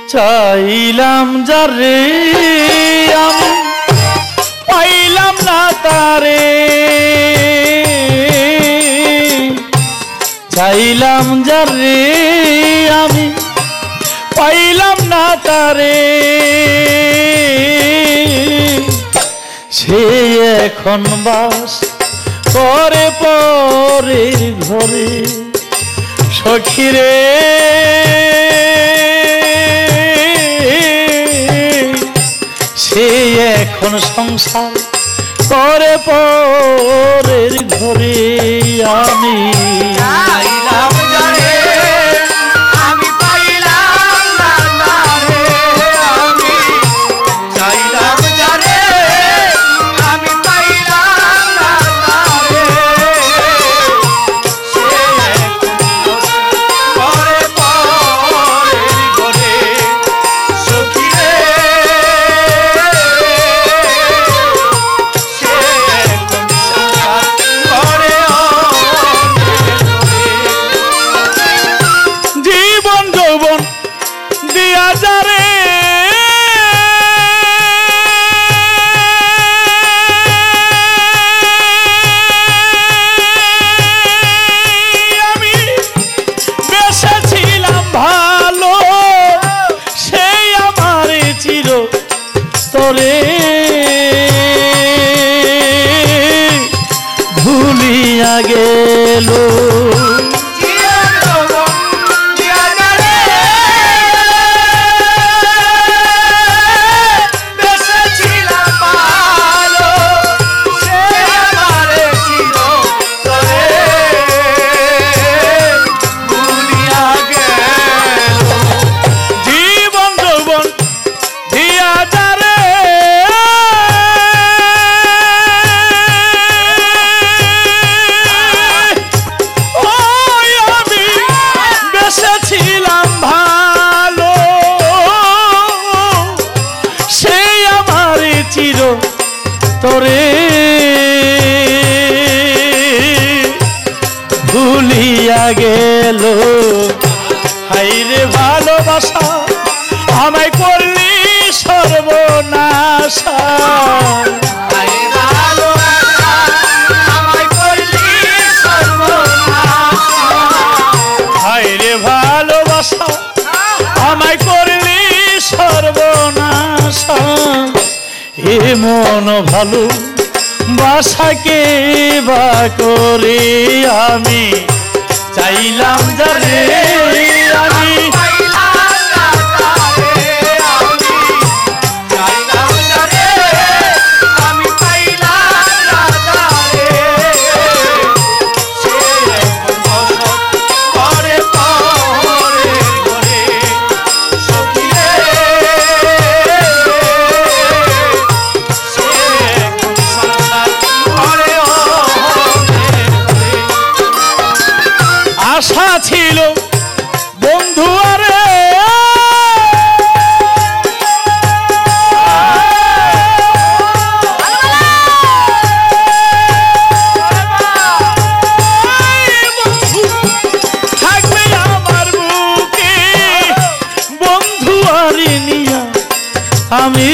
চাইলাম যারে আমি পাইলাম না তারে, চাইলাম যারে আমি পাইলাম না তারে, সে এখন বাস করে পরের ঘরে। সখীরে সে এখন সংসার করে পরের ঘরে। আমি চাইলাম যারে আমি পাইলাম না তারে, আমি চাইলাম যারে আমি পাইলাম না তারে, সে পরে পরের ঘরে। সখীরে সে এখন সংসার করে জীবন যৌবন দিয়া যারে আমি বেসেছিলাম ভালো, সেই আমার চির তরে ভুলিয়া গেল। তোরে ভুলিয়া গেল। হাইরে ভালোবাসা আমায় করলি সর্বনাশা, হাইরে ভালোবাসা আমায় করলি সর্বনাশা। এমন ভালো বাসাকে বা করে আমি চাইলাম যারে আমি আশা ছিল বন্ধু আরে থাকবে আমার বুকে, বন্ধু আরে নিয়া আমি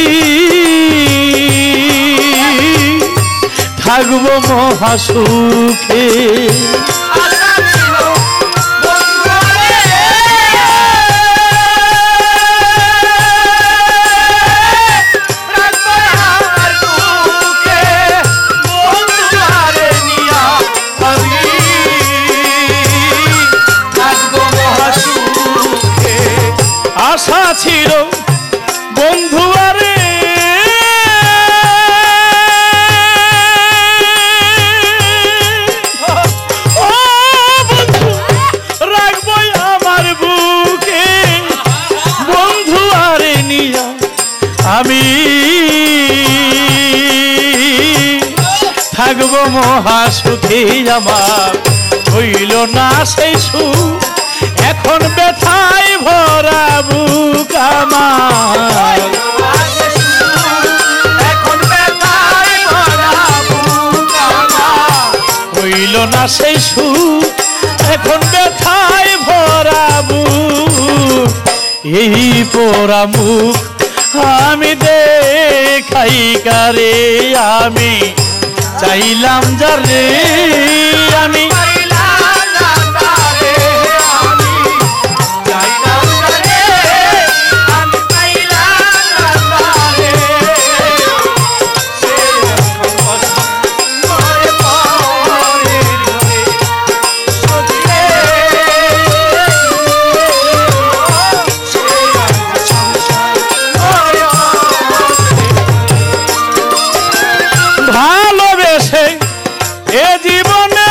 থাকবো মহাসুখে। আশা ছিল বন্ধু আরে ও বন্ধু রাখবো আমার বুকে, বন্ধু আরে নিয়া আমি থাকবো মহাসুখে। আমার হইল না সেই সুখ, এখন ব্যথায় ভরা বুক আমার, এখন ব্যথায় ভরা বুক আমার, হইল না সেই সুখ, এখন ব্যথায় ভরা বুক। এই পোড়া মুখ আমি দেখাই কারে, আমি চাইলাম যারে, আমি পাইলাম না তারে, আমি চাইলাম তারে, আমি পাইলাম না তারে। সে এখন পছন্দ করে পরের ঘরে, সখী রে। সে এখন সংসার করে ভালোবেসে এ জীবনে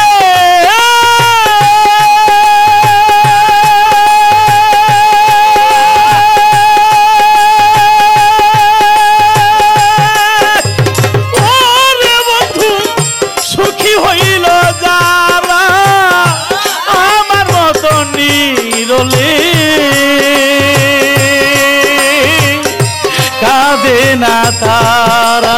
ওরে বন্ধু সুখী হইল যারা আমার মতো নিরলে কাঁদে না তারা।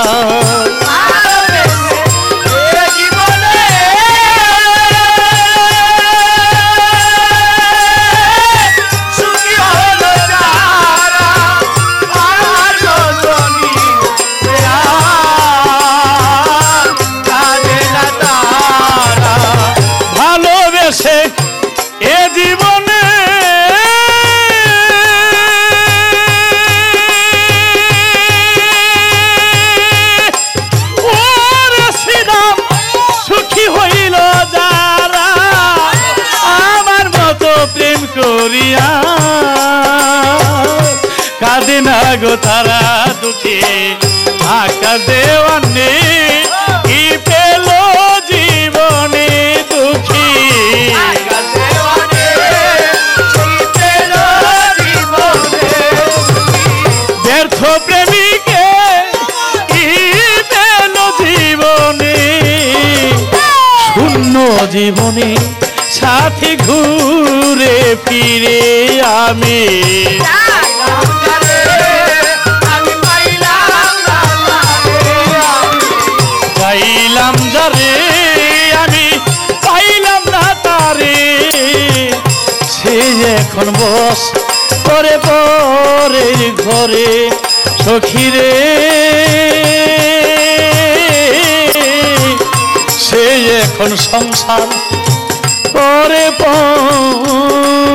ভালোবেসে এ জীবনে ওরে শ্রীরাম সুখী হইল যারা আমার মতো প্রেম করিয়া কাঁদে না গো তারা দুঃখে আকাশ দেওয়ানে কি পেল জীবনে দুঃখী ব্যর্থ প্রেমিকে কি পেল জীবনে শূন্য জীবনে সাথে ঘুরে ফিরে আমি পাইলাম যারে, আমি পাইলাম না তারে। সে এখন বস করে পরের ঘরে, সখী রে। সে এখন সংসার করে পরের